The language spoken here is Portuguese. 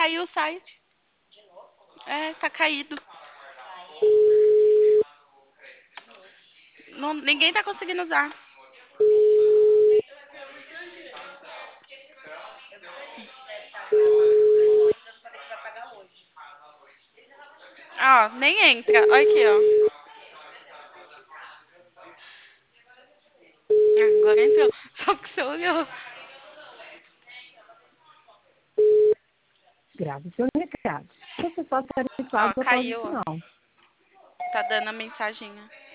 caiu o site. É, tá caído. Não, ninguém tá conseguindo usar. Ó, nem entra. Olha aqui, ó. Agora entrou. Só porque você olhou. Grave seu recado. Você só será Ó, avisado após o caiu, ó. sinal. Tá dando a mensaginha.